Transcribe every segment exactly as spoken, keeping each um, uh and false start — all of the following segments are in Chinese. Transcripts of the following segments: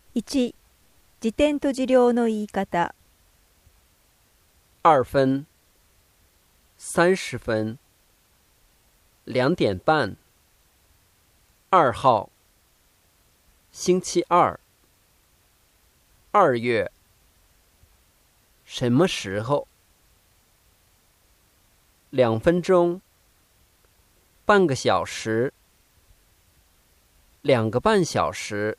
いち、時点と時量の言い方。 二分、三十分、两点半、二号、星期二、二月、什么时候？两分钟、半个小时、两个半小时、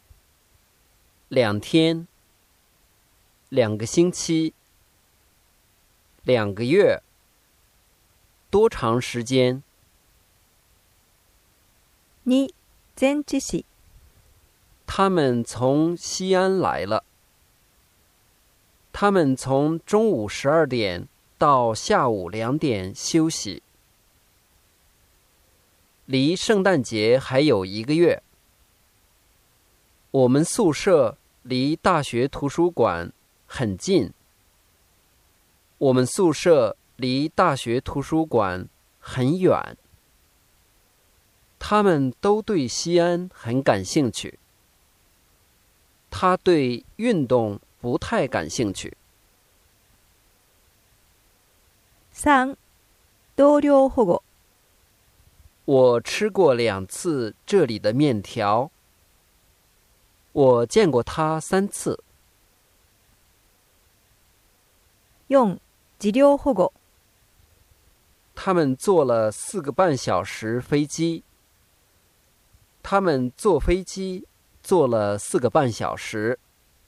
两天、两个星期、两个月、多长时间？ 二、前置詞。 他们从西安来了。他们从中午十二点到下午两点休息。离圣诞节还有一个月。我们宿舍离大学图书馆很近。我们宿舍离大学图书馆很远。他们都对西安很感兴趣。他对运动不太感兴趣。 三、同僚保護。 我吃过两次这里的面条。我见过他三次。 四、時量保護。 他们坐了四个半小时飞机。他们坐飞机坐了四个半小时。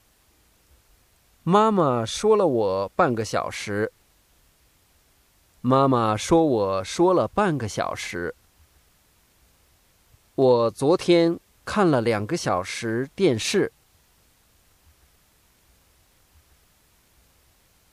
妈妈说了我半个小时。妈妈说我说了半个小时。我昨天看了两个小时电视。